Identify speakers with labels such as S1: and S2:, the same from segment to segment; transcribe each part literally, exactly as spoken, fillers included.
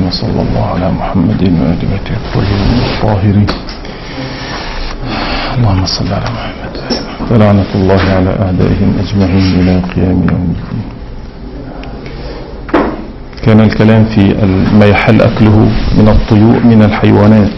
S1: وصلى الله على محمد وآل بيته الطاهرين الطاهرين. اللهم صل على محمد ولعنة الله على أعدائهم أجمعين إلى قيام يوم الدين. كان الكلام في ما يحل أكله من الطيور من الحيوانات.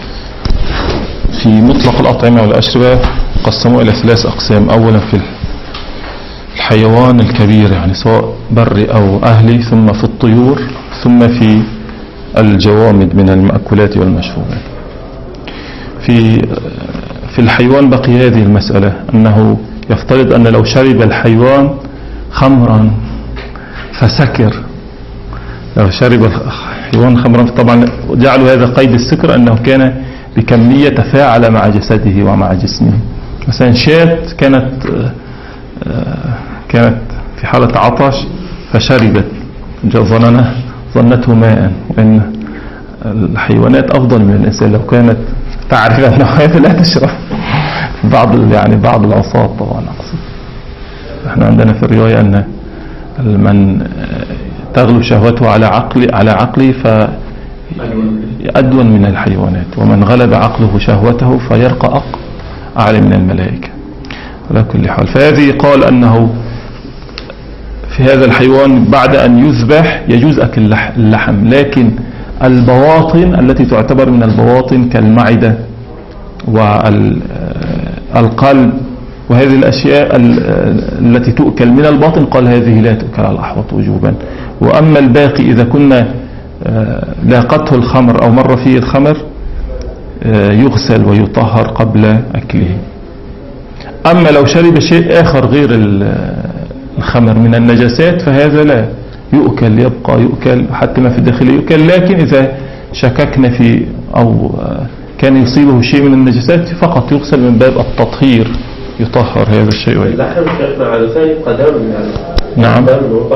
S1: في مطلق الأطعمة والأشربة قسموا إلى ثلاث أقسام. أولا في الحيوان الكبير يعني سواء بري أو أهلي، ثم في الطيور، ثم في الجوامد من المأكولات والمشروبات. في في الحيوان بقي هذه المسألة أنه يفترض أن لو شرب الحيوان خمرا فسكر، لو شرب الحيوان خمرا، طبعا جعلوا هذا قيد السكر أنه كان بكمية تفاعل مع جسده ومع جسمه. مثلا شاة كانت كانت في حالة عطش فشربت ظننه ظنته ماء، وإن الحيوانات أفضل من الإنسان لو كانت تعرف أنها لا تشرب. بعض يعني بعض العصاة طبعا أقصد. احنا عندنا في الرواية أن من تغلب شهوته على عقل على عقله فأدون من الحيوانات، ومن غلب عقله شهوته فيرقى أعلى من الملائكة. على كل حال، فهذه قال أنه في هذا الحيوان بعد أن يذبح يجوز أكل اللحم، لكن البواطن التي تعتبر من البواطن كالمعدة والقلب وهذه الأشياء التي تؤكل من الباطن قال هذه لا تؤكل على الأحوط وجوبا. وأما الباقي إذا كنا لاقته الخمر أو مر فيه الخمر يغسل ويطهر قبل أكله. أما لو شرب شيء آخر غير الخمر من النجاسات فهذا لا يؤكل، يبقى يؤكل حتى ما في داخله يؤكل، لكن إذا شككنا في أو كان يصيبه شيء من النجاسات فقط يغسل من باب التطهير، يطهر هذا الشيء. نعم،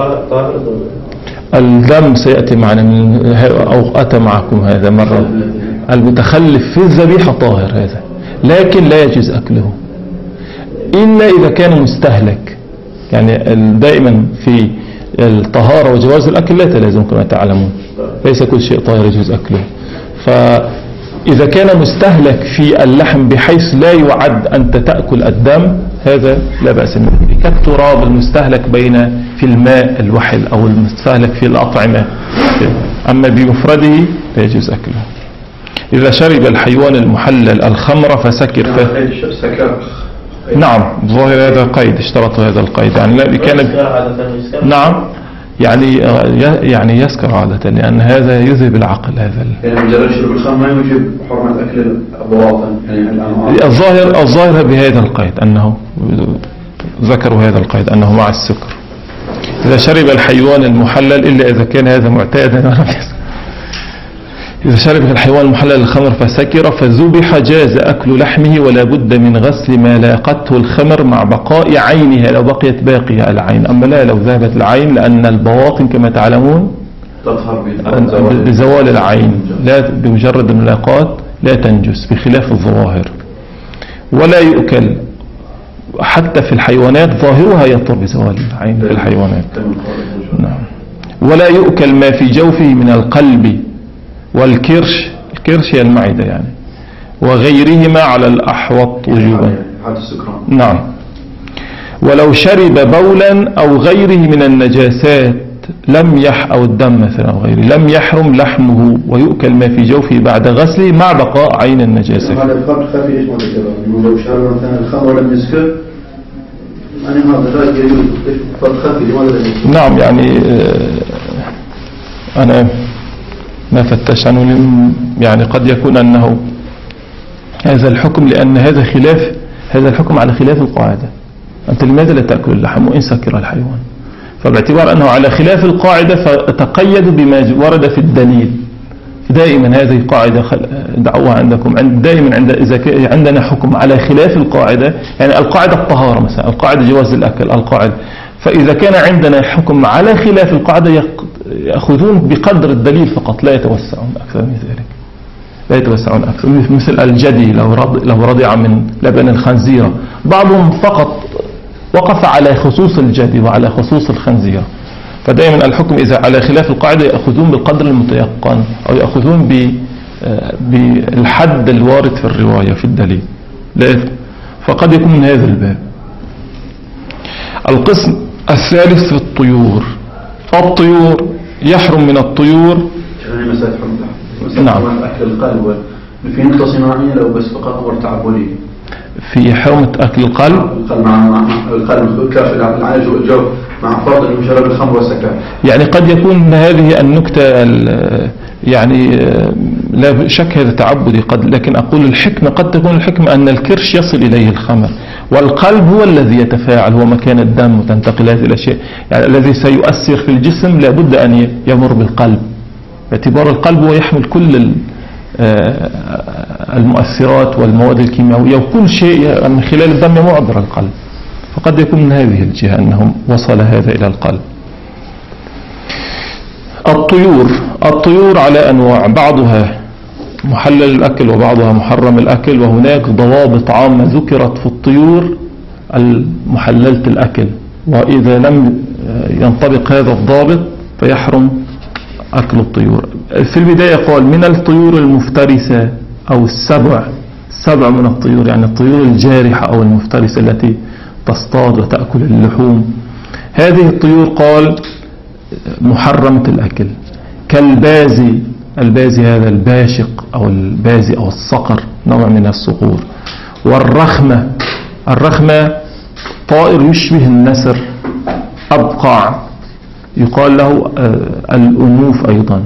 S1: الدم سيأتي معنا من أو أتى معكم هذا مرة. المتخلف في الذبيحة طاهر هذا، لكن لا يجوز أكله إلا إذا كان مستهلك. يعني دائما في الطهارة وجواز الأكل لا تلازم كما تعلمون، ليس كل شيء طاهر يجوز أكله. فإذا كان مستهلك في اللحم بحيث لا يعد أنت تأكل الدم هذا لا بأس به، كالتراب المستهلك بين في الماء الوحل أو المستهلك في الأطعمة، أما بمفرده لا يجوز أكله. إذا شرب الحيوان المحلل الخمر فسكر ف... نعم، ظاهر هذا قيد، اشترطوا هذا القيد يعني لا كان. نعم، يعني يعني يسكر عادة، لأن هذا يذهب العقل. هذا
S2: يعني مجرد شرب الخمر ما يوجب حرمة أكل البواطن يعني.
S1: الظاهر الظاهر بهذا القيد أنه ذكروا هذا القيد أنه مع السكر. إذا شرب الحيوان المحلل إلا إذا كان هذا معتادا. إذا شرب الحيوان المحلل الخمر فسكر فذبح جاز أكل لحمه، ولا بد من غسل ما لاقته الخمر مع بقاء عينها لو بقيت باقية العين. أما لا لو ذهبت العين، لأن البواطن كما تعلمون بزوال العين لا بمجرد الملاقات لا تنجس بخلاف الظواهر. ولا يؤكل حتى في الحيوانات ظاهرها يطر بزوال العين في الحيوانات. نعم. ولا يؤكل ما في جوفه من القلب والكرش، الكرش هي المعدة يعني، وغيرهما على الأحوط وجوبا. نعم. ولو شرب بولا أو غيره من النجاسات لم يح أو الدم مثلا أو غيره لم يحرم لحمه، ويؤكل ما في جوفه بعد غسله مع بقاء عين النجاسة.
S2: هذا الفرق خفي ايش لو شرب مثلا الخمر لم يسكر يعني هذا لا يجوز، فرق خفي لماذا؟
S1: نعم، يعني أنا ما فتش عنه، يعني قد يكون أنه هذا الحكم، لأن هذا خلاف هذا الحكم على خلاف القاعدة. أنت لماذا لا تأكل اللحم وإن سكر الحيوان؟ فباعتبار أنه على خلاف القاعدة فتقيدوا بما ورد في الدليل. دائما هذه قاعدة دعوها عندكم، دائما عند إذا عندنا حكم على خلاف القاعدة، يعني القاعدة الطهارة مثلا، القاعدة جواز الأكل، القاعدة، فإذا كان عندنا حكم على خلاف القاعدة يأخذون بقدر الدليل فقط، لا يتوسعون أكثر من ذلك، لا يتوسعون أكثر. مثل الجدي لو لو رضع من لبن الخنزيرة، بعضهم فقط وقف على خصوص الجدي وعلى خصوص الخنزيرة، فدائما الحكم إذا على خلاف القاعدة يأخذون بالقدر المتيقن أو يأخذون بالحد الوارد في الرواية في الدليل، لا فقد يكون من هذا الباب. القسم الثالث في الطيور. الطيور يحرم من الطيور
S2: يعني مسألة حرمة
S1: نعم
S2: أكل القلب في نقطة صناعية لو بس فقط أمر تعبدي
S1: في حرمة أكل القلب
S2: القلب مع القلب كافر العالج والجو مع فرض أنه شرب الخمر والسكر.
S1: يعني قد يكون هذه النكتة يعني لا شك هذا تعبدي قد، لكن أقول الحكمة قد تكون الحكمة أن الكرش يصل إليه الخمر، والقلب هو الذي يتفاعل، هو مكان الدم وتنتقل هذه الأشياء، يعني الذي سيؤثر في الجسم لابد أن يمر بالقلب، باعتبار القلب هو يحمل كل المؤثرات والمواد الكيميائية وكل شيء من خلال الدم معبر القلب، فقد يكون من هذه الجهة أنهم وصل هذا إلى القلب. الطيور الطيور على أنواع، بعضها محلل الأكل وبعضها محرم الأكل، وهناك ضوابط عامة ذكرت في الطيور المحللة الأكل، وإذا لم ينطبق هذا الضابط فيحرم أكل الطيور. في البداية قال من الطيور المفترسة أو السبع، سبع من الطيور يعني الطيور الجارحة أو المفترسة التي تصطاد وتأكل اللحوم، هذه الطيور قال محرمة الأكل، كالبازي، البازي هذا الباشق أو البازي أو الصقر نوع من الصقور، والرخمة، الرخمة طائر يشبه النسر أبقع يقال له الأنوف أيضا،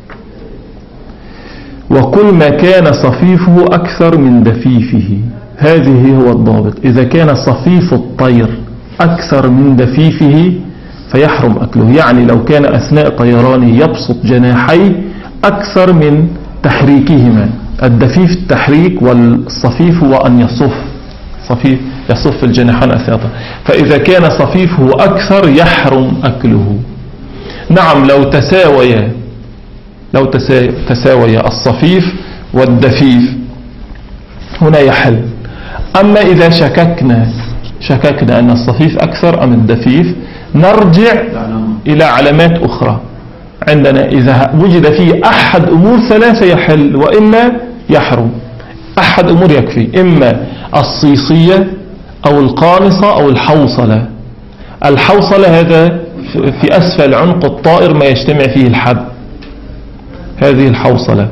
S1: وكل ما كان صفيفه أكثر من دفيفه، هذه هو الضابط، إذا كان صفيف الطير أكثر من دفيفه فيحرم أكله، يعني لو كان أثناء طيرانه يبسط جناحي أكثر من تحريكهما، الدفيف التحريك والصفيف هو أن يصف، صفيف يصف الجناحان أثناء، فإذا كان صفيفه أكثر يحرم أكله. نعم لو تساوي لو تساوي الصفيف والدفيف هنا يحل، أما إذا شككنا شككنا أن الصفيف أكثر أم الدفيف نرجع إلى علامات أخرى عندنا، إذا وجد فيه أحد أمور ثلاثة يحل وإما يحرم، أحد أمور يكفي، إما الصيصية أو القانصة أو الحوصلة. الحوصلة هذا في أسفل عنق الطائر ما يجتمع فيه الحب، هذه الحوصلة،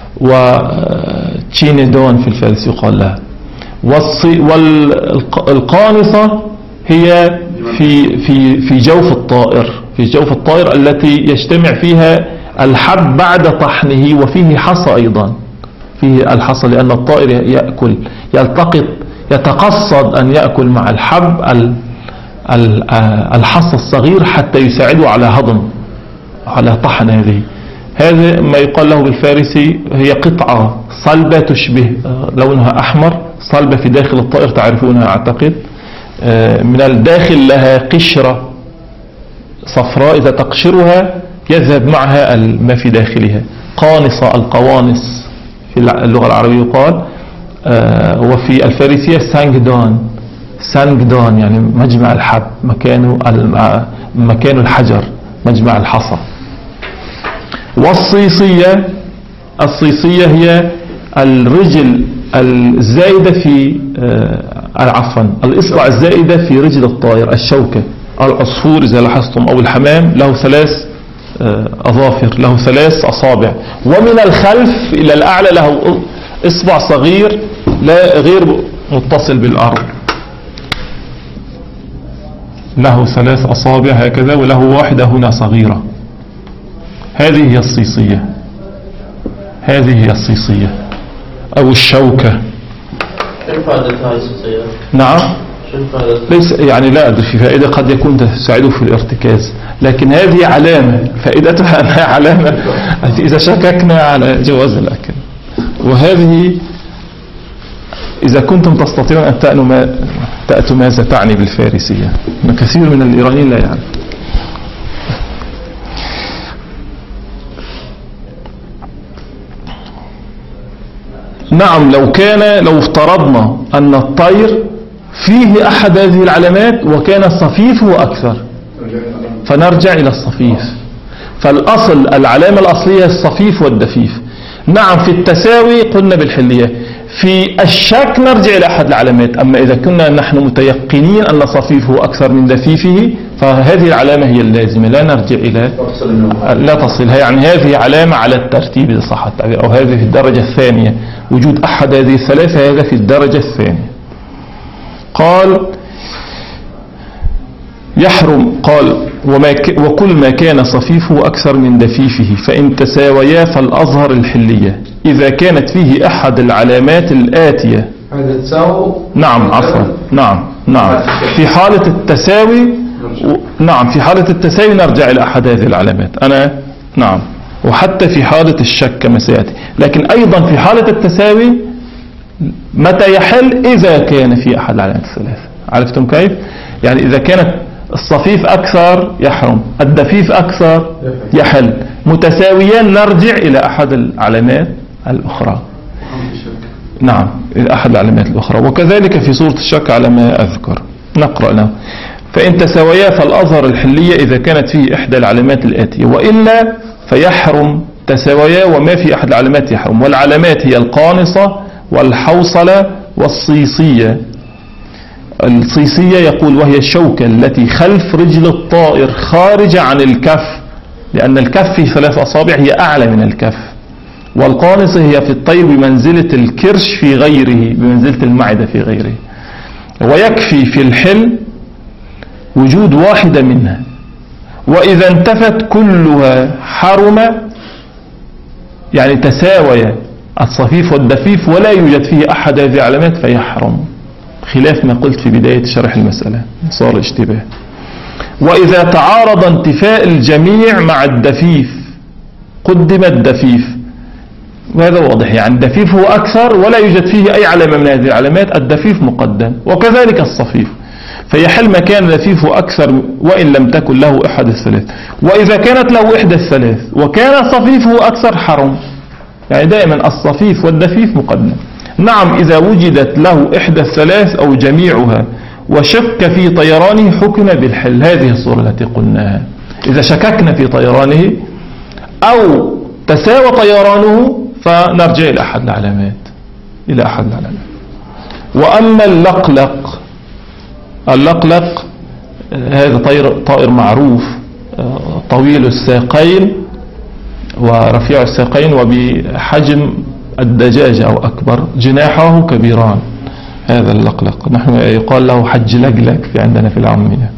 S1: وتشينيدون في الفارس يقال لها، والقانصة هي في في في جوف الطائر، في جوف الطائر التي يجتمع فيها الحب بعد طحنه، وفيه حصى أيضا، فيه الحصى لأن الطائر يأكل يلتقط يتقصد أن يأكل مع الحب الحصى الصغير حتى يساعده على هضم على طحن هذه. هذا ما يقال له بالفارسي هي قطعة صلبة تشبه لونها أحمر، صلبة في داخل الطائر تعرفونها أعتقد، من الداخل لها قشرة صفراء إذا تقشرها يذهب معها ما في داخلها، قانصة القوانص في اللغة العربية يقال، وفي الفارسية سانجدون، سانجدون يعني مجمع الحب، مكانه مكان الحجر، مجمع الحصى. والصيصية، الصيصية هي الرجل الزائدة في عفوا الإصبع الزائدة في رجل الطائر، الشوكة. العصفور إذا لاحظتم أو الحمام له ثلاث أظافر، له ثلاث أصابع، ومن الخلف إلى الأعلى له إصبع صغير لا غير متصل بالأرض، له ثلاث أصابع هكذا وله واحدة هنا صغيرة، هذه هي الصيصية، هذه هي الصيصية أو الشوكة. نعم ليس يعني لا أدري في فائدة، قد يكون تساعده في الارتكاز، لكن هذه علامة فائدتها أنها علامة إذا شككنا على جواز الأكل. وهذه إذا كنتم تستطيعون أن تأتوا ما تأتوا ماذا تعني بالفارسية، كثير من الإيرانيين لا يعرف. نعم لو كان لو افترضنا أن الطير فيه أحد هذه العلامات وكان صفيفه أكثر، فنرجع إلى الصفيف. فالأصل العلامة الأصلية الصفيف والدفيف. نعم في التساوي قلنا بالحلية، في الشك نرجع إلى أحد العلامات. أما إذا كنا نحن متيقنين أن صفيفه أكثر من دفيفه فهذه العلامة هي اللازمة، لا نرجع إلى لا تصلها. يعني هذه علامة على الترتيب إذا صح التعبير، أو هذه في الدرجة الثانية، وجود أحد هذه الثلاثة هذا في الدرجة الثانية. قال يحرم، قال وما ك وكل ما كان صفيفه أكثر من دفيفه فإن تساويا فالأظهر الحلية إذا كانت فيه أحد العلامات الآتية.
S2: هذا تساوي.
S1: نعم عفوا، نعم نعم في حالة التساوي و... نعم في حالة التساوي نرجع إلى أحد هذه العلامات. أنا نعم، وحتى في حالة الشك كما سيأتي. لكن أيضا في حالة التساوي متى يحل؟ إذا كان في أحد العلامات الثلاث. عرفتم كيف؟ يعني إذا كانت الصفيف أكثر يحرم، الدفيف أكثر يحل، متساويان نرجع إلى أحد العلامات الأخرى. نعم إلى أحد العلامات الأخرى. وكذلك في صورة الشك على ما أذكر. نقرأ له. فإن تساويا فالأظهر الحلية إذا كانت فيه إحدى العلامات الآتية، وإلا فيحرم تساويا وما في أحد العلامات يحرم. والعلامات هي القانصة والحوصلة والصيصية. الصيصية يقول وهي الشوكة التي خلف رجل الطائر خارجة عن الكف، لأن الكف في ثلاث أصابع هي أعلى من الكف. والقانصة هي في الطير بمنزلة الكرش في غيره، بمنزلة المعدة في غيره. ويكفي في الحل وجود واحدة منها، وإذا انتفت كلها حرم. يعني تساوي الصفيف والدفيف ولا يوجد فيه أحد هذه العلامات فيحرم، خلاف ما قلت في بداية شرح المسألة صار اشتباه. وإذا تعارض انتفاء الجميع مع الدفيف قدم الدفيف، وهذا واضح. يعني الدفيف هو أكثر ولا يوجد فيه أي علامة من هذه العلامات، الدفيف مقدم. وكذلك الصفيف، فيحل ما كان دفيفه أكثر وإن لم تكن له أحد الثلاث. وإذا كانت له إحدى الثلاث وكان صفيفه أكثر حرم. يعني دائما الصفيف والدفيف مقدم. نعم إذا وجدت له إحدى الثلاث أو جميعها وشك في طيرانه حكم بالحل. هذه الصورة التي قلناها. إذا شككنا في طيرانه أو تساوى طيرانه فنرجع إلى أحد العلامات إلى أحد العلامات. وأما اللقلق، اللقلق هذا طير طائر معروف طويل الساقين ورفيع الساقين وبحجم الدجاجة أو أكبر، جناحه كبيران. هذا اللقلق نحن يقال له حج لقلق في عندنا في العامية.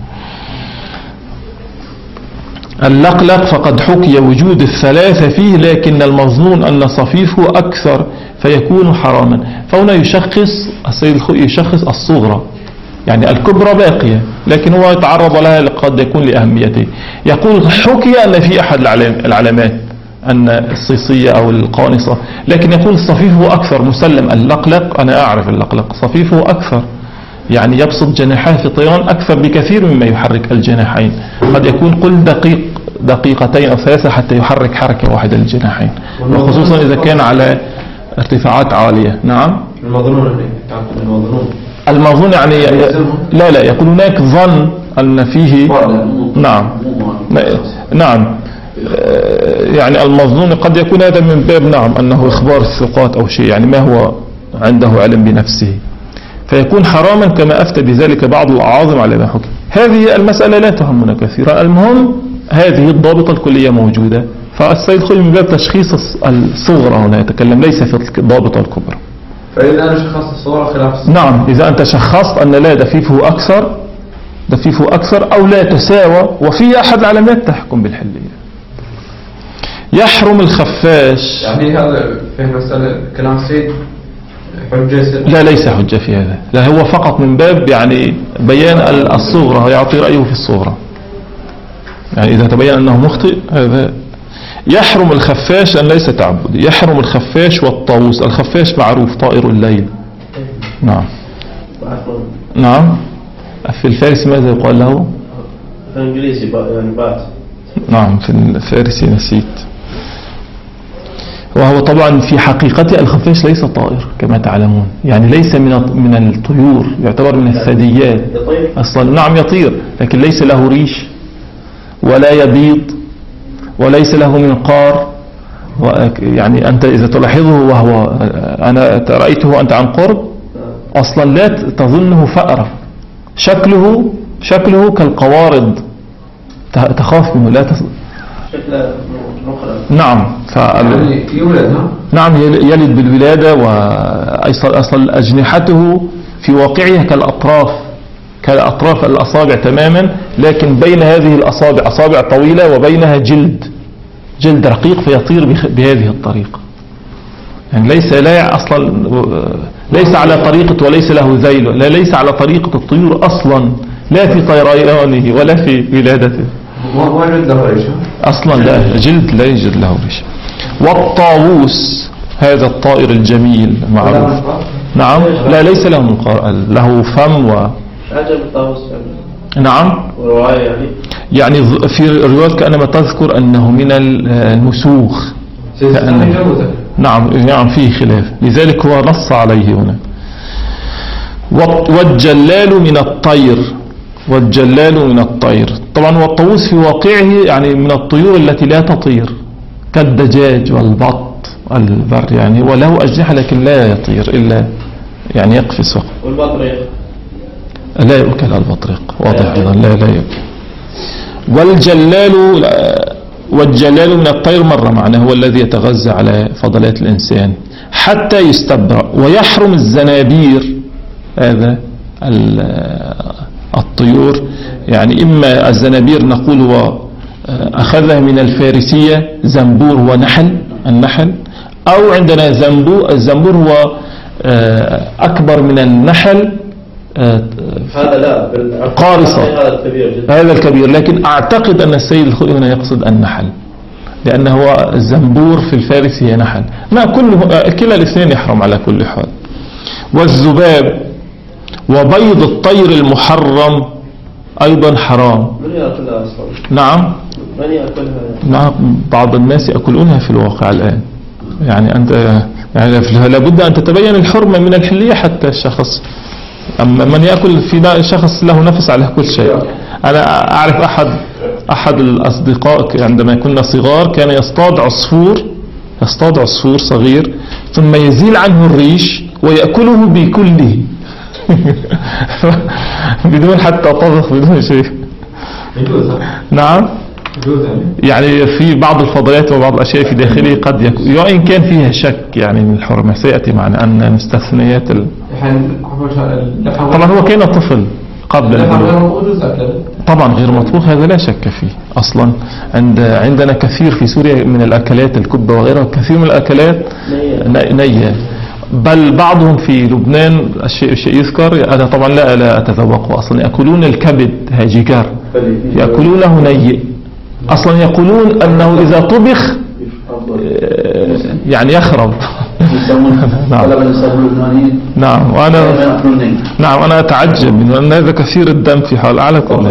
S1: اللقلق فقد حكي وجود الثلاثة فيه، لكن المظنون أن صفيفه أكثر فيكون حراما. فهنا يشخص السيد الخوئي يشخص الصغرى، يعني الكبرى باقية لكن هو يتعرض لها قد يكون لأهميته. يقول حكي أن في أحد العلامات أن الصيصية أو القانصة، لكن يقول الصفيف أكثر مسلم. اللقلق أنا أعرف اللقلق صفيفه أكثر، يعني يبسط جناحه في الطيران أكثر بكثير مما يحرك الجناحين. قد يكون قل دقيق دقيقتين أو ثلاثة حتى يحرك حركة واحدة للجناحين، وخصوصا إذا كان على ارتفاعات عالية. نعم
S2: المظنون المظنون
S1: المظنون يعني لا لا يقول هناك ظن أن فيه. نعم نعم يعني المظنون قد يكون هذا من باب نعم أنه إخبار الثقات أو شيء، يعني ما هو عنده علم بنفسه، فيكون حراما كما أفتى بذلك بعض الأعاظم على ما حكم. هذه المسألة لا تهمنا كثيرا، المهم هذه الضابطة الكلية موجودة. فالسيد الخوئي من باب تشخيص الصغرى هنا يتكلم، ليس في الضابطة الكبرى.
S2: فإذا أنا شخصت الصغرى خلاف.
S1: نعم إذا أنت شخصت أن لا دفيفه أكثر دفيفه أكثر أو لا تساوى وفي أحد العلامات تحكم بالحلية. يحرم الخفاش.
S2: يعني هذا في مسألة كلام السيد حجة؟
S1: لا ليس حجة في هذا، لا هو فقط من باب يعني بيان الصغرى، يعطي رأيه في الصغرى. يعني إذا تبين أنه مخطئ هذا. يحرم الخفاش أن ليس تعبدي. يحرم الخفاش والطاووس. الخفاش معروف طائر الليل. نعم نعم في الفارسي ماذا يقال له؟
S3: في الإنجليزي يعني بات.
S1: نعم في الفارسي نسيت. وهو طبعا في حقيقته الخفاش ليس طائر كما تعلمون، يعني ليس من من الطيور، يعتبر من الثدييات أصلا. نعم يطير لكن ليس له ريش ولا يبيض وليس له منقار. يعني أنت إذا تلاحظه وهو أنا رأيته أنت عن قرب أصلا لا تظنه فأرة، شكله شكله كالقوارض تخاف منه لا تص...
S3: شكله مخرج.
S1: نعم
S4: يعني يولد.
S1: نعم يلد بالولادة، وأصلا أجنحته في واقعها كالأطراف كالأطراف الأصابع تماما، لكن بين هذه الأصابع أصابع طويلة وبينها جلد جلد رقيق فيطير بهذه الطريقة. يعني ليس لا أصلا ليس على طريقة وليس له ذيل، لا ليس على طريقة الطيور أصلا، لا في طيرانه ولا في ولادته أصلا، لا جلد لا يوجد له ريش. والطاووس هذا الطائر الجميل معروف. نعم لا ليس له منقار، له فم و
S3: عجب الطاووس.
S1: نعم
S3: ورواية يعني
S1: يعني في الروايات كأنما تذكر أنه من المسوخ. نعم نعم فيه خلاف، لذلك هو نص عليه هنا. والجلال من الطير والجلال من الطير طبعا، والطاووس في واقعه يعني من الطيور التي لا تطير كالدجاج والبط البر يعني، وله أجنحة لكن لا يطير إلا يعني يقفز فقط.
S3: والبطريق
S1: لا يؤكل البطريق واضح أيضا، لا لا يؤكل. والجلال والجلال من الطير مرة معناه هو الذي يتغذى على فضلات الإنسان حتى يستبرأ. ويحرم الزنابير هذا الطيور، يعني إما الزنابير نقول هو أخذها من الفارسية، زنبور هو نحل النحل، أو عندنا زنبور الزنبور هو أكبر من النحل
S3: هذا لا
S1: قارصة،
S3: هذا الكبير جدا
S1: هذا الكبير. لكن أعتقد أن السيد الخوئي هنا يقصد النحل، لأنه هو الزنبور في الفارس هي نحل. ما كله كلا الاثنين يحرم على كل حال. والذباب وبيض الطير المحرم أيضا حرام.
S3: من يأكلها أصلا؟
S1: نعم
S3: من يأكلها؟
S1: نعم بعض الناس يأكلونها في الواقع الآن. يعني أنت يعني لابد أن تتبين الحرمة من الحلية حتى الشخص. أما من يأكل في شخص له نفس على كل شيء. أنا أعرف أحد أحد الأصدقاء عندما كنا صغار كان يصطاد عصفور يصطاد عصفور صغير ثم يزيل عنه الريش ويأكله بكله بدون حتى طبخ بدون شيء. نعم يعني في بعض الفضلات وبعض الأشياء في داخله قد يكون وإن كان فيها شك يعني من الحرمة، سيأتي معنا أن مستثنيات ال... طبعا هو كان طفل قبل طبعا غير مطبوخ هذا لا شك فيه أصلا. عند عندنا كثير في سوريا من الأكلات الكبة وغيرها، كثير من الأكلات نية، بل بعضهم في لبنان الشيء الشيء يذكر، أنا طبعا لا لا أتذوقه أصلا، يأكلون الكبد هاجيكار يأكلونه نيء أصلا، يقولون أنه إذا طبخ يعني يخرب. نعم نعم وأنا نعم أنا أتعجب من أن هذا كثير الدم في حال على كل.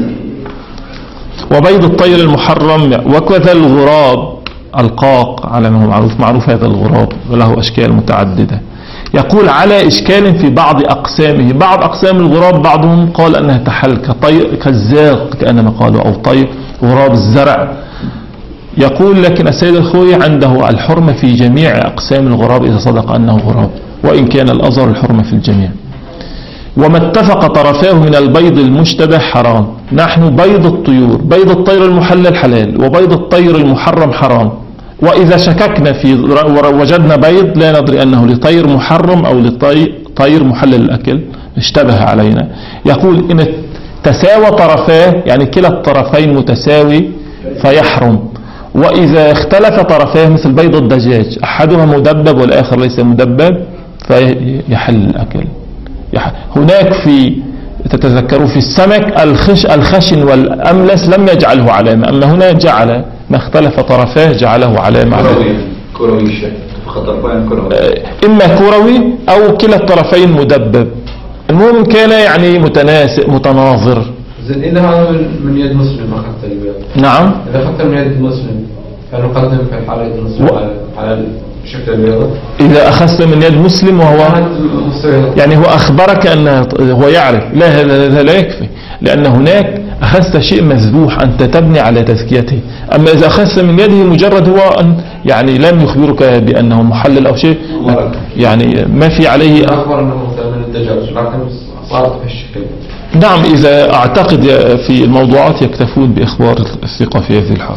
S1: وبيض الطير المحرم وكذا الغراب القاق على ما هو معروف معروف هذا الغراب وله أشكال متعددة. يقول على إشكال في بعض أقسامه، بعض أقسام الغراب بعضهم قال أنها تحل كطير كالزاق كأنما قالوا، أو طير غراب الزرع. يقول لكن السيد الخوئي عنده الحرمة في جميع أقسام الغراب إذا صدق أنه غراب، وإن كان الأظهر الحرمة في الجميع. وما اتفق طرفاه من البيض المشتبه حرام. نحن بيض الطيور، بيض الطير المحلل حلال وبيض الطير المحرم حرام. وإذا شككنا في وجدنا بيض لا ندري أنه لطير محرم أو لطير محلل الأكل اشتبه علينا. يقول إن تساوى طرفاه يعني كلا الطرفين متساوي فيحرم، وإذا اختلف طرفاه مثل بيض الدجاج أحدها مدبب والآخر ليس مدبب فيحل الأكل. هناك في تتذكروا في السمك الخش الخشن والأملس لم يجعله علامة، أما هنا جعل ما اختلف طرفاه جعله علامة.
S4: كروي الشيء
S1: إما كروي أو كلا الطرفين مدبب، المهم كان يعني متناسق متناظر.
S4: زين إذا هذا من يد مسلم أخذت البيض.
S1: نعم
S4: إذا أخذت من يد مسلم فنقدم في الحالة يد مسلم و... على شكل البيضة.
S1: إذا أخذت من يد مسلم وهو يعني هو أخبرك أن هو يعرف، لا هذا لا يكفي، لأن هناك أخذت شيء مذبوح أنت تبني على تزكيته. أما إذا أخذت من يده مجرد هو أن يعني لم يخبرك بأنه محلل أو شيء يعني ما في عليه
S4: أخبر أنه من الدجاج لكن صارت بهالشكل.
S1: نعم إذا أعتقد في الموضوعات يكتفون بإخبار الثقة في هذه الحال.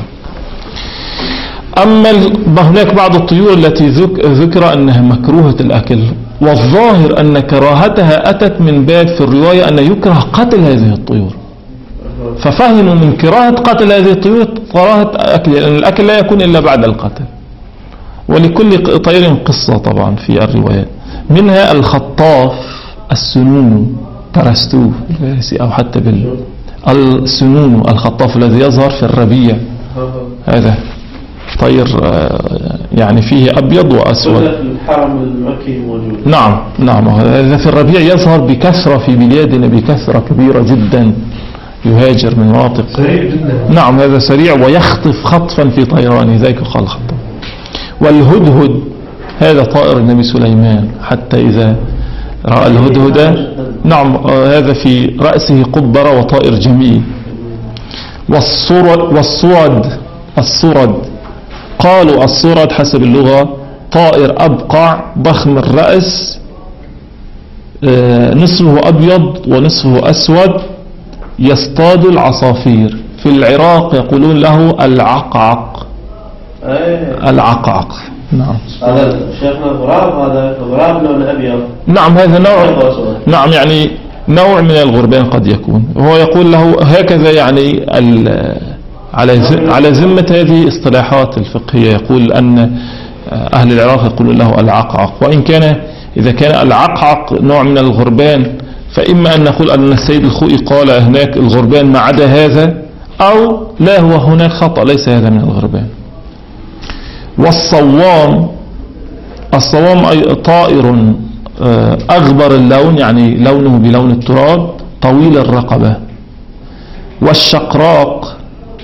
S1: أما هناك بعض الطيور التي ذكر أنها مكروهة الأكل، والظاهر أن كراهتها أتت من باب في الرواية أن يكره قتل هذه الطيور، ففهموا من كراهة قتل هذه الطيور كراهة أكل، لأن الأكل لا يكون إلا بعد القتل. ولكل طير قصة طبعا في الروايات، منها الخطاف السنون ترستوه بالفارسي أو حتى بال السنون الخطاف الذي يظهر في الربيع، هذا طير يعني فيه أبيض وأسود.
S3: في الحرم المكي موجود.
S1: نعم نعم، هذا في الربيع يظهر بكثرة في بلادنا بكثرة كبيرة جدا، يهاجر من مناطق
S4: سريع جدا.
S1: نعم هذا سريع ويخطف خطفا في طيرانه ذلك قال الخطاف. والهدهد هذا طائر النبي سليمان، حتى إذا رأى الهدهد نعم هذا في رأسه قبرة وطائر جميل. والصرد والصرد الصرد قالوا الصرد حسب اللغة طائر أبقع ضخم الرأس نصفه أبيض ونصفه أسود يصطاد العصافير. في العراق يقولون له العقعق. العقعق نعم.
S3: هذا شيخنا غراب، هذا غراب لون أبيض.
S1: نعم هذا نوع نعم يعني نوع من الغربان قد يكون. هو يقول له هكذا يعني على على ذمة هذه اصطلاحات الفقهية، يقول أن أهل العراق يقولون له العقعق، وإن كان إذا كان العقعق نوع من الغربان فإما أن نقول أن السيد الخوئي قال هناك الغربان ما عدا هذا، أو لا هو هناك خطأ ليس هذا من الغربان. والصوام الصوام أي طائر أغبر اللون يعني لونه بلون التراب طويل الرقبة. والشقراق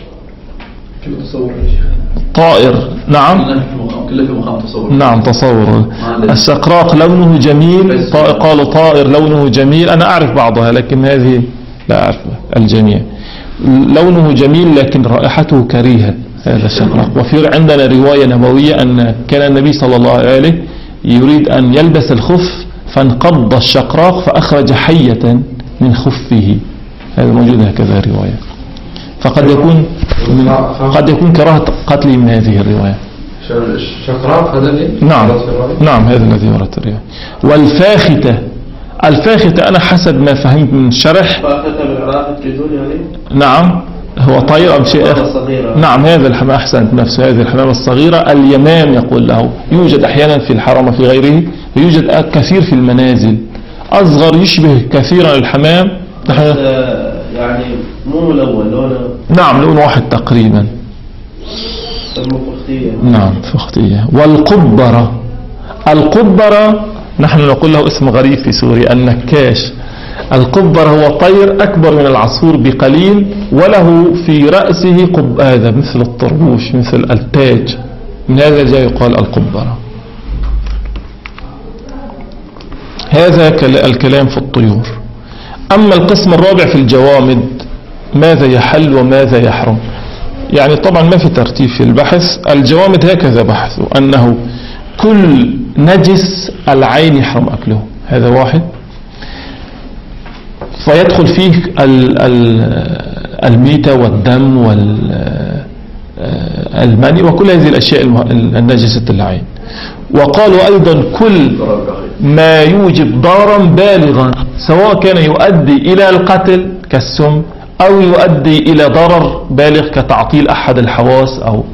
S1: طائر نعم
S2: كله في مقام تصور.
S1: نعم تصور. الشقراق لونه جميل، قالوا طائر لونه جميل، أنا أعرف بعضها لكن هذه لا أعرف الجميع. لونه جميل لكن رائحته كريهة هذا الشقراق. وفي عندنا رواية نبوية أن كان النبي صلى الله عليه يريد أن يلبس الخف فانقض الشقراق فأخرج حية من خفه، هذا موجود هكذا رواية. فقد يكون قد يكون كراهة قتل من هذه الرواية.
S4: الشقراق هذا اللي
S1: نعم نعم هذا الذي ورد الرواية. والفاختة الفاختة أنا حسب ما فهمت من الشرح
S3: فاختة بالعراق تجدون يعني
S1: نعم هو طير أو شيء آخر. نعم هذا الحمام أحسنت نفسه، هذه الحمامة الصغيرة اليمام يقول له، يوجد أحيانا في الحرم وفي غيره، ويوجد كثير في المنازل أصغر يشبه كثيرا الحمام.
S3: يعني مو ملون لونه
S1: نعم لون واحد تقريبا. نعم فختية. والقبرة القبرة نحن نقول له اسم غريب في سوريا النكاش. القبر هو طير أكبر من العصفور بقليل وله في رأسه قب هذا مثل الطربوش مثل التاج، من هذا جاء يقال القبرة. هذا الكلام في الطيور. أما القسم الرابع في الجوامد ماذا يحل وماذا يحرم، يعني طبعا ما في ترتيب في البحث. الجوامد هكذا بحثوا أنه كل نجس العين يحرم أكله، هذا واحد، فيدخل فيه الميتة والدم والمني وكل هذه الأشياء النجسة العين. وقالوا أيضا كل ما يوجب ضررا بالغا سواء كان يؤدي إلى القتل كالسم أو يؤدي إلى ضرر بالغ كتعطيل أحد الحواس أو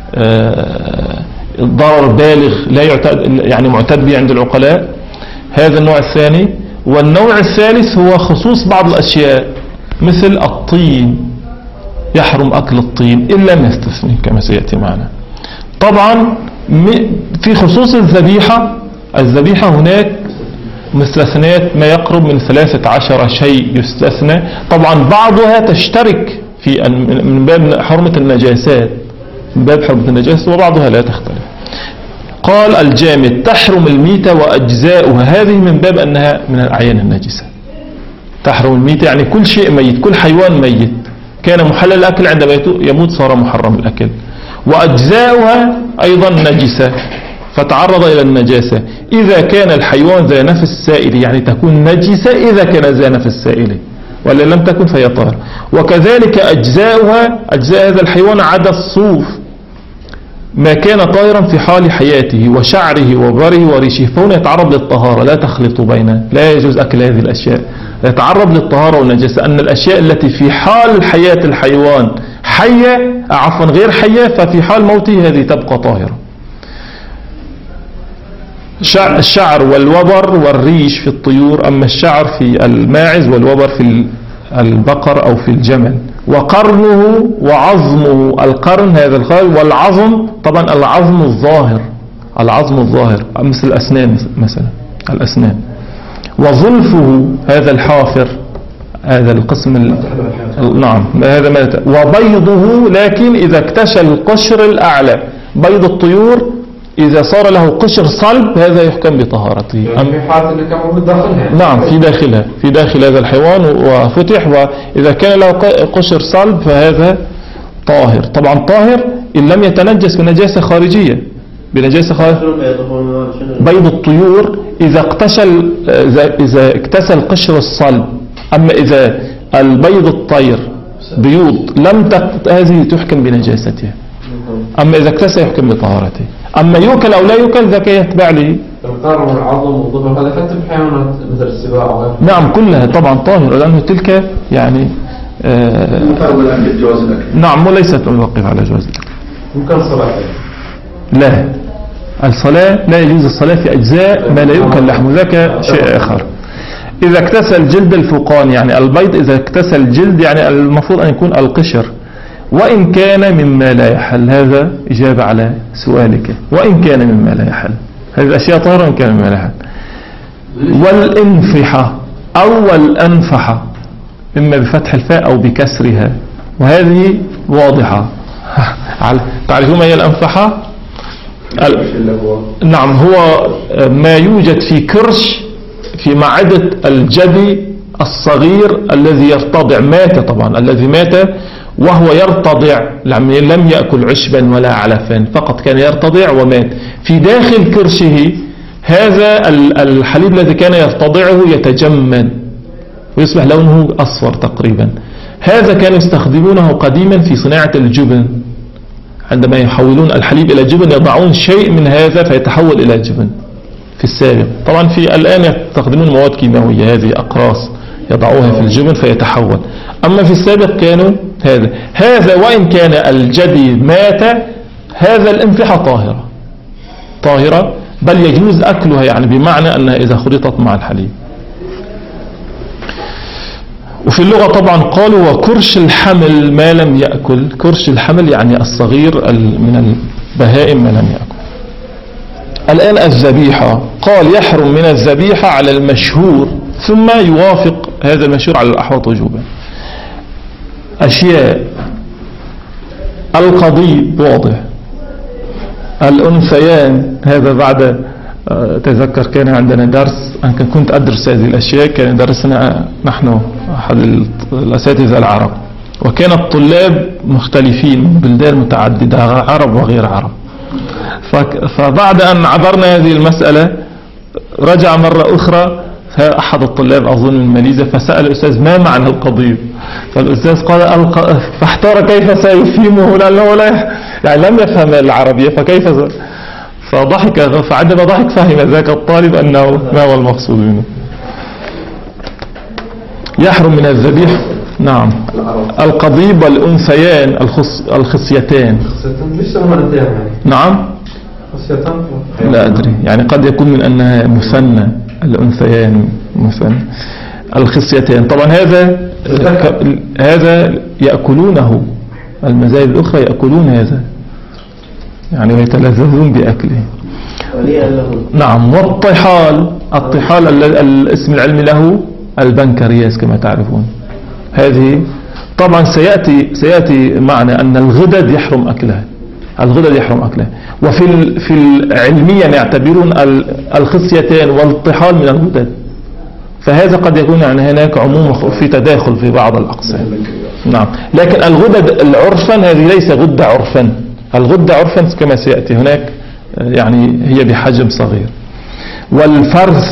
S1: ضرر بالغ لا يعتد يعني معتد به عند العقلاء، هذا النوع الثاني. والنوع الثالث هو خصوص بعض الأشياء مثل الطين، يحرم أكل الطين إلا ما يستثني كما سيأتي معنا. طبعا في خصوص الذبيحة الذبيحة هناك مستثنات ما يقرب من ثلاثة عشر شيء يستثنى، طبعا بعضها تشترك في من باب حرمة النجاسات من باب حرمة النجاسات وبعضها لا تختلف. قال الجامد تحرم الميتة وأجزاؤها، هذه من باب أنها من الأعيان النجسة. تحرم الميتة يعني كل شيء ميت، كل حيوان ميت كان محلل الأكل عندما يموت صار محرم الأكل. وأجزاؤها أيضا نجسة فتعرض إلى النجاسة إذا كان الحيوان ذا نفس سائل، يعني تكون نجسة إذا كان ذا نفس سائل، ولا لم تكن فهي طاهرة. وكذلك أجزاؤها أجزاء هذا الحيوان عدا الصوف ما كان طاهرا في حال حياته وشعره وبره وريشه، فهنا يتعرض للطهارة، لا تخلط بين، لا يجوز أكل هذه الأشياء، يتعرض للطهارة والنجاسة. أن الأشياء التي في حال حياة الحيوان حية عفوا غير حية، ففي حال موته هذه تبقى طاهرة. الشعر والوبر والريش في الطيور، أما الشعر في الماعز والوبر في البقر أو في الجمل. وقرنه وعظمه، القرن هذا الخال، والعظم طبعا العظم الظاهر، العظم الظاهر مثل الأسنان مثلا، الأسنان. وظلفه هذا الحافر، هذا القسم ال... نعم هذا ما يت... وبيضه، لكن إذا اكتشى القشر الأعلى، بيض الطيور إذا صار له قشر صلب هذا يحكم بطهارته.
S4: يعني في حالة أنه كان موجود داخلها.
S1: نعم في داخلها، في داخل هذا الحيوان وفتح، وإذا كان له قشر صلب فهذا طاهر. طبعا طاهر إن لم يتنجس بنجاسة خارجية، بنجاسة خارجية. بيض الطيور إذا اقتشى إذا اكتسى القشر الصلب. أما إذا البيض الطير بيوض لم تك... هذه تحكم بنجاستها. أما إذا اكتسى يحكم بطهارته. أما يوكل أو لا يوكل ذاك يتبع لي.
S4: القرن والعظم والظفر هذا حتى في الحيوانات مثل السباع وغيرها.
S1: نعم كلها طبعا طاهرة، لأنه تلك يعني آه نعم وليست نوقف على جواز الأكل.
S4: ممكن الصلاة؟
S1: لا، الصلاة لا يجوز الصلاة في أجزاء ما لا يؤكل لحمه، ذاك شيء آخر. إذا اكتسى الجلد الفوقاني، يعني البيض إذا اكتسى الجلد يعني المفروض أن يكون القشر، وإن كان مما لا يحل. هذا إجابة على سؤالك، وإن كان مما لا يحل، هذه الأشياء طاهرة وإن كان مما لا يحل. والإنفحة أو الأنفحة، إما بفتح الفاء أو بكسرها، وهذه واضحة. تعرفون ما هي الأنفحة؟ نعم هو ما يوجد في كرش في معدة الجدي الصغير الذي يرتضع، مات طبعا الذي مات وهو يرتضع، لم يأكل عشبا ولا علفا، فقط كان يرتضع ومات. في داخل كرشه هذا الحليب الذي كان يرتضعه يتجمد ويصبح لونه أصفر تقريبا. هذا كانوا يستخدمونه قديما في صناعة الجبن، عندما يحولون الحليب إلى جبن يضعون شيء من هذا فيتحول إلى جبن في السابق. طبعا في الآن يستخدمون مواد كيماوية، هذه أقراص يضعوها في الجبن فيتحول. أما في السابق كانوا هذا هذا وإن كان الجدي مات، هذا الانفحة طاهرة طاهرة بل يجوز أكلها، يعني بمعنى أنها إذا خلطت مع الحليب. وفي اللغة طبعا قالوا وكرش الحمل ما لم يأكل، كرش الحمل يعني الصغير من البهائم ما لم يأكل. الآن الذبيحة، قال يحرم من الذبيحة على المشهور، ثم يوافق هذا المشهور على الأحوط وجوبا. أشياء القضيب واضح، الأنثيان هذا بعد تذكر كان عندنا درس، أنا كنت أدرس هذه الأشياء، كان درسنا نحن أحد الأساتذة العرب، وكان الطلاب مختلفين من بلدان متعددة عرب وغير عرب. فبعد أن عبرنا هذه المسألة رجع مرة أخرى أحد الطلاب أظن من ماليزيا فسأل الأستاذ ما معنى القضيب، فالأستاذ قال الق... فاحتار كيف سيفهمه لأنه لا يعني لم يفهم العربية فكيف ز... فضحك، فعندما ضحك فهم ذاك الطالب أنه ما هو المقصود منه. يحرم من الذبيح نعم القضيب والأنثيان الخص... الخصيتان. نعم لا أدري، يعني قد يكون من أنها مثنى، الأنثيان مثنى، الخصيتان. طبعا هذا هذا يأكلونه، المذاهب الأخرى يأكلون هذا يعني ويتلذذون بأكله. نعم. والطحال، الطحال الاسم العلمي له البنكرياس كما تعرفون. هذه طبعا سيأتي سيأتي معنا أن الغدد يحرم أكلها، الغدد يحرم أكلها. وفي في العلمية يعتبرون الخصيتان والطحال من الغدد، فهذا قد يكون يعني هناك عموم في تداخل في بعض الأقسام. نعم. لكن الغدد العرفا هذه ليس غدة عرفا، الغدة عرفا كما سيأتي هناك يعني هي بحجم صغير. والفرث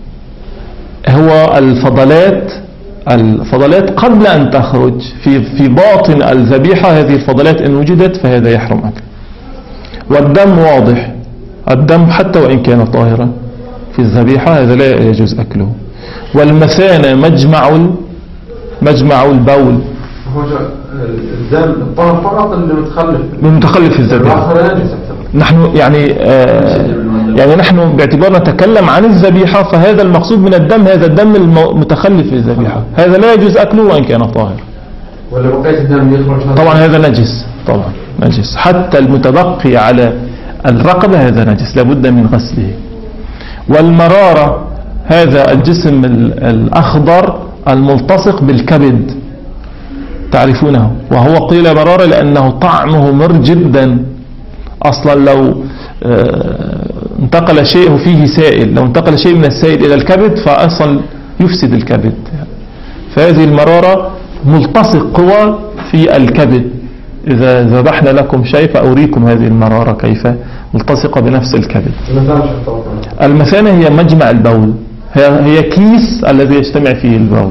S1: هو الفضلات الفضلات قبل أن تخرج في في باطن الذبيحة، هذه الفضلات إن وجدت فهذا يحرم أكله. والدم واضح، الدم حتى وإن كان طاهرا في الذبيحة هذا لا يجوز أكله. والمثانة مجمع مجمع البول،
S4: هو الدم الطهر فقط اللي متخلف
S1: متخلف في الذبيحة. نحن يعني آه يعني نحن باعتبار نتكلم عن الذبيحة فهذا المقصود من الدم هذا الدم المتخلف في الذبيحة، هذا لا يجوز أكله وإن كان طاهر.
S4: ولا بقية الدم يخرج
S1: طبعا هذا نجس، طبعا نجس، حتى المتبقي على الرقبة هذا نجس لابد من غسله. والمرارة هذا الجسم الأخضر الملتصق بالكبد تعرفونه، وهو قيل مرارة لأنه طعمه مر جدا. أصلا لو انتقل شيء فيه سائل، لو انتقل شيء من السائل إلى الكبد فأصلا يفسد الكبد. فهذه المرارة ملتصق قوى في الكبد. إذا ذبحنا لكم شيء فأوريكم هذه المرارة كيف ملتصقة بنفس الكبد. المثانة هي مجمع البول، هي كيس الذي يجتمع فيه البول،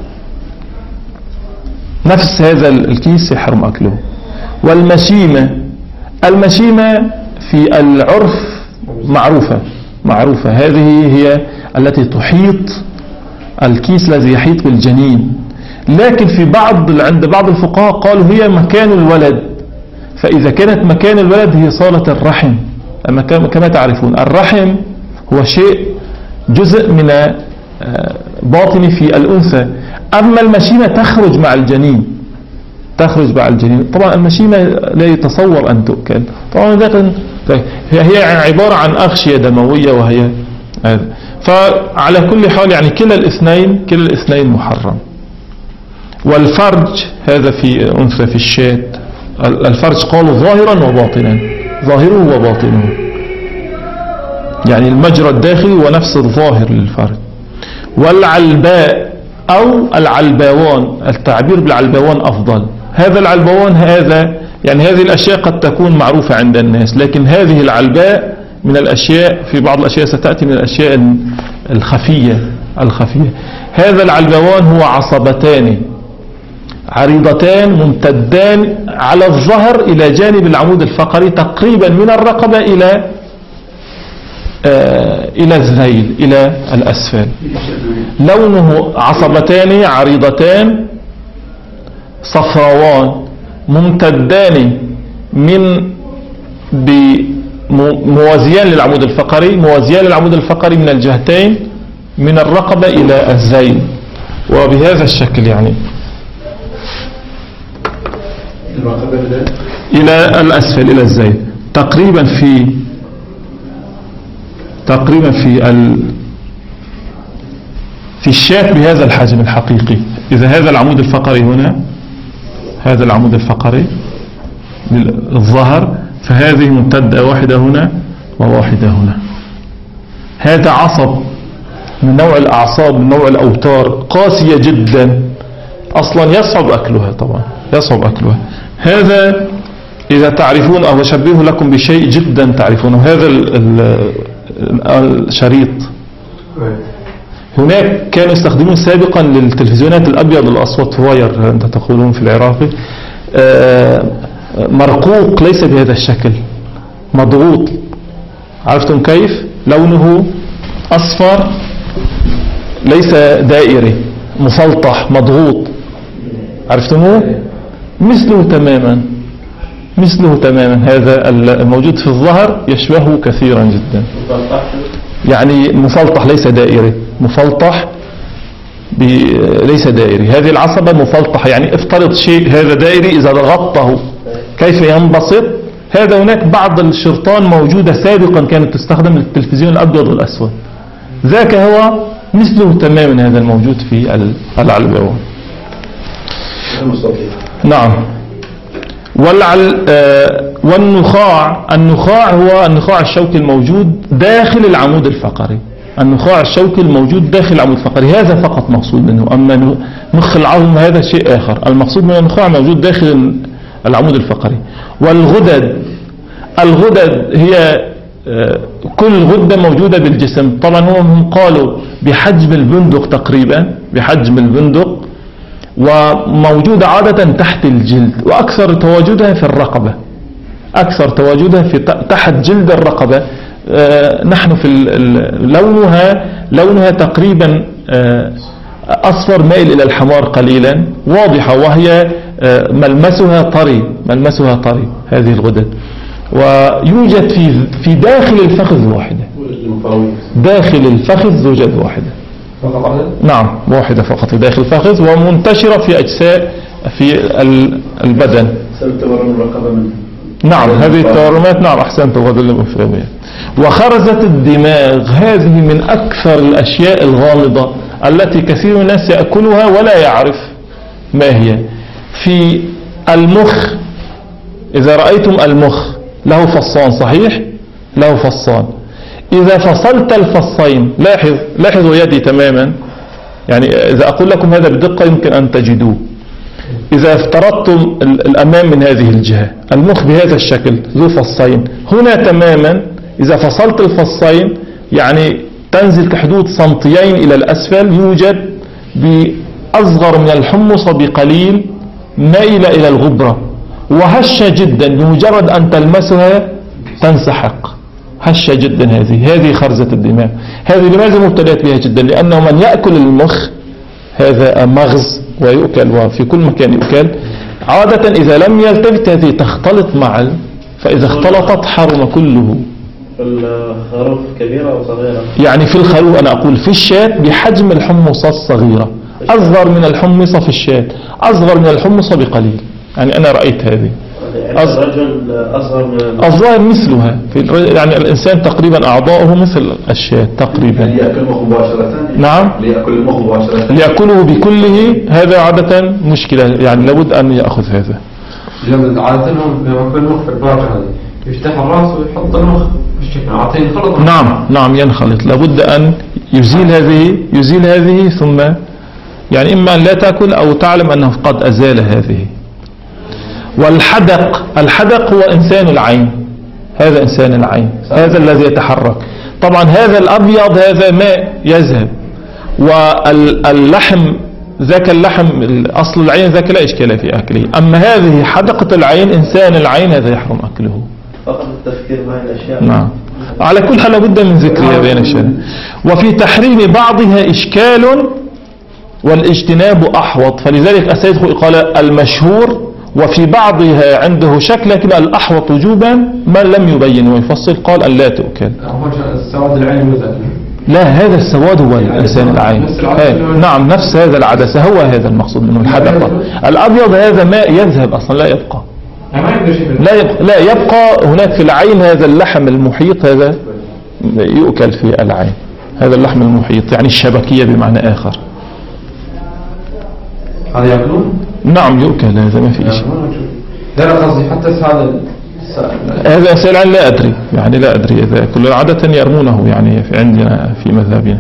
S1: نفس هذا الكيس يحرم أكله. والمشيمة، المشيمة في العرف معروفة معروفة هذه هي التي تحيط الكيس الذي يحيط بالجنين، لكن في بعض عند بعض الفقهاء قالوا هي مكان الولد، فإذا كانت مكان الولد هي صالة الرحم. أما كما تعرفون الرحم هو شيء جزء من باطن في الأنثى، أما المشيمة تخرج مع الجنين تخرج مع الجنين. طبعا المشيمة لا يتصور أن تؤكل، طبعا هي عبارة عن أغشية دموية وهي هذا. فعلى كل حال يعني كلا الاثنين كلا الاثنين محرم. والفرج هذا في أنثى في الشاة، الفرج قالوا ظاهرا وباطنا، ظاهره وباطنه، يعني المجرى الداخلي ونفس الظاهر للفرج. والعلباء أو العلباوان، التعبير بالعلباوان أفضل. هذا العلباوان هذا يعني هذه الأشياء قد تكون معروفة عند الناس، لكن هذه العلباء من الأشياء في بعض الأشياء ستأتي من الأشياء الخفية الخفية. هذا العلباوان هو عصبتان عريضتان ممتدان على الظهر إلى جانب العمود الفقري تقريبا من الرقبة إلى آه إلى الذيل إلى الأسفل. لونه عصبتان عريضتان صفراوان ممتدان من موازيان للعمود الفقري موازيان للعمود الفقري من الجهتين من الرقبة إلى الذيل، وبهذا الشكل يعني إلى الأسفل إلى الذيل تقريبا في تقريبا في ال في الشاة بهذا الحجم الحقيقي. إذا هذا العمود الفقري هنا، هذا العمود الفقري للظهر، فهذه ممتدة واحدة هنا وواحدة هنا. هذا عصب من نوع الأعصاب من نوع الأوتار قاسية جدا، أصلا يصعب أكلها، طبعا يصعب أكلها. هذا إذا تعرفون أو أشبهه لكم بشيء جدا تعرفونه، هذا الشريط. هناك كانوا يستخدمون سابقا للتلفزيونات الأبيض والأصوات واير أنت تقولون في العراقي، مرقوق ليس بهذا الشكل، مضغوط. عرفتم كيف؟ لونه أصفر ليس دائري، مسلطح مضغوط. عرفتموه؟ مثله تماما مثله تماما هذا الموجود في الظهر يشبهه كثيرا جدا، يعني مفلطح ليس دائري، مفلطح ليس دائري. هذه العصبة مفلطحة، يعني افترض شيء هذا دائري إذا ضغطته كيف ينبسط. هذا هناك بعض الشرطان موجودة سابقا كانت تستخدم للتلفزيون الأبيض والأسود، ذاك هو مثله تماما هذا الموجود في العلباوان. نعم. والعل والنخاع، النخاع هو النخاع الشوكي الموجود داخل العمود الفقري، النخاع الشوكي الموجود داخل العمود الفقري، هذا فقط مقصود منه. أما مخ العظم هذا شيء آخر. المقصود من النخاع موجود داخل العمود الفقري. والغدد، الغدد هي كل غدة موجودة بالجسم. طبعا هم قالوا بحجم البندق تقريبا، بحجم البندق، وموجودة عادة تحت الجلد، وأكثر تواجدها في الرقبة، أكثر تواجدها في تحت جلد الرقبة. نحن في لونها لونها تقريبا أصفر مائل إلى الحمار قليلا، واضحة، وهي ملمسها طري، ملمسها طري هذه الغدد. ويوجد في في داخل الفخذ واحدة، داخل الفخذ توجد واحدة
S4: فقط.
S1: نعم، واحدة فقط في داخل الفخذ، ومنتشرة في أجزاء في البدن.
S2: تورم الرقبة منه.
S1: نعم، هذه التورمات، نعم أحسنت، وهذا الانفلامية. وخرزة الدماغ، هذه من أكثر الأشياء الغامضة التي كثير من الناس يأكلها ولا يعرف ما هي. في المخ، إذا رأيتم المخ له فصان، صحيح؟ له فصان. إذا فصلت الفصين، لاحظ لاحظوا يدي تماما، يعني إذا أقول لكم هذا بدقة يمكن أن تجدوه. إذا افترضتم الأمام من هذه الجهة، المخ بهذا الشكل ذو فصين، هنا تماما إذا فصلت الفصين يعني تنزل كحدود سنتيين إلى الأسفل، يوجد بأصغر من الحمصة بقليل مائلة إلى الغبرة، وهشة جدا، بمجرد أن تلمسها تنسحق، هشة جدا. هذه هذه خرزة الدماغ. هذه لماذا مبتليت بها جدا؟ لأنه من يأكل المخ، هذا مغز ويؤكل وفي كل مكان يؤكل، عادة إذا لم يلتفت هذه تختلط مع، فإذا اختلطت حرم كله.
S3: في الخروف كبيرة أو صغيرة؟ يعني
S1: في الخروف، أنا أقول في الشاة بحجم الحمصة الصغيرة، أصغر من الحمصة في الشاة، أصغر من الحمصة بقليل. يعني أنا رأيت هذه.
S3: الرجل أصغر من
S1: الظاهر مثلها في يعني الإنسان تقريبا أعضاؤه مثل الشاة تقريبا.
S2: ليأكل المخ مباشرة.
S1: نعم،
S2: ليأكل المخ مباشرة،
S1: ليأكله بكله، هذا عادة مشكلة، يعني لابد أن يأخذ هذا.
S4: عادة لما يأكل المخ في البركة هذه يفتح الرأس ويحط المخ بالشكل عاطين خلط.
S1: نعم نعم ينخلط، لابد أن يزيل هذه يزيل هذه ثم يعني إما أن لا تأكل أو تعلم أنه قد أزال هذه. والحدق، الحدق هو إنسان العين، هذا إنسان العين، هذا الذي يتحرك. طبعا هذا الأبيض هذا ماء يذهب، واللحم ذاك اللحم أصل العين ذاك لا إشكال في أكله. أما هذه حدقة العين، إنسان العين، هذا يحرم أكله.
S3: فقط التفكير بهذه الأشياء.
S1: نعم، على كل حال لابد من ذكرها بين الشيء. وفي تحريم بعضها إشكال والاجتناب أحوط، فلذلك السيد قال المشهور وفي بعضها عنده شك، لكن الأحوط وجوبا من لم يبين ويفصل قال أن لا تؤكل.
S4: السواد العين وزن.
S1: لا، هذا السواد هو الإنسان العين. نعم، نفس هذا العدسة، هو هذا المقصود منه الحدقة. الأبيض هذا ماء يذهب أصلا، لا يبقى لا يبقى, لا يبقى هناك في العين. هذا اللحم المحيط هذا يؤكل في العين، هذا اللحم المحيط يعني الشبكية بمعنى آخر.
S4: هذا يأكلون؟
S1: نعم يؤكل، هذا ما في شيء.
S4: لا قصدي حتى هذا
S1: هذا أسأل عن لا أدري، يعني لا أدري إذا كل عادة يرمونه يعني في عندنا في مذهبنا.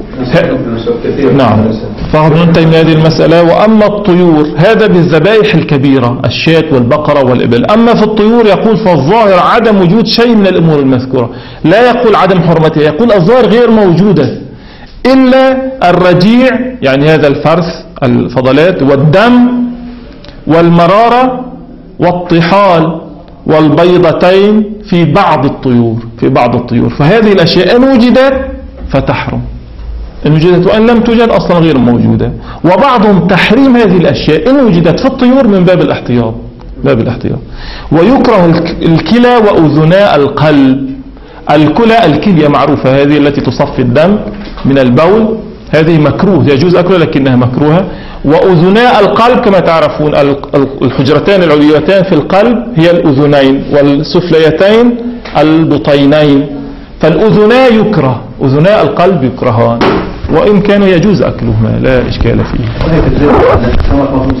S1: نعم، فقد ننتهي من هذه المسألة. وأما الطيور، هذا بالذبائح الكبيرة، الشاة والبقرة والإبل. أما في الطيور يقول فالظاهر عدم وجود شيء من الأمور المذكورة، لا يقول عدم حرمتها، يقول الظاهر غير موجودة إلا الرجيع، يعني هذا الفرث الفضلات، والدم والمرارة والطحال والبيضتين في بعض الطيور، في بعض الطيور. فهذه الأشياء إن وجدت فتحرم، إن وجدت، وإن لم توجد أصلا غير موجودة. وبعضهم تحريم هذه الأشياء إن وجدت في الطيور من باب الاحتياط، باب الاحتياط. ويكره الكلى وأذناء القلب. الكلى، الكلية معروفة، هذه التي تصفي الدم من البول، هذه مكروه، يجوز أكلها لكنها مكروهة. وأذناء القلب كما تعرفون الحجرتان العليتان في القلب هي الأذنين، والسفليتين البطينين. فالأذناء يكره، أذناء القلب يكرهان، وإن كان يجوز أكلهما لا إشكال فيه.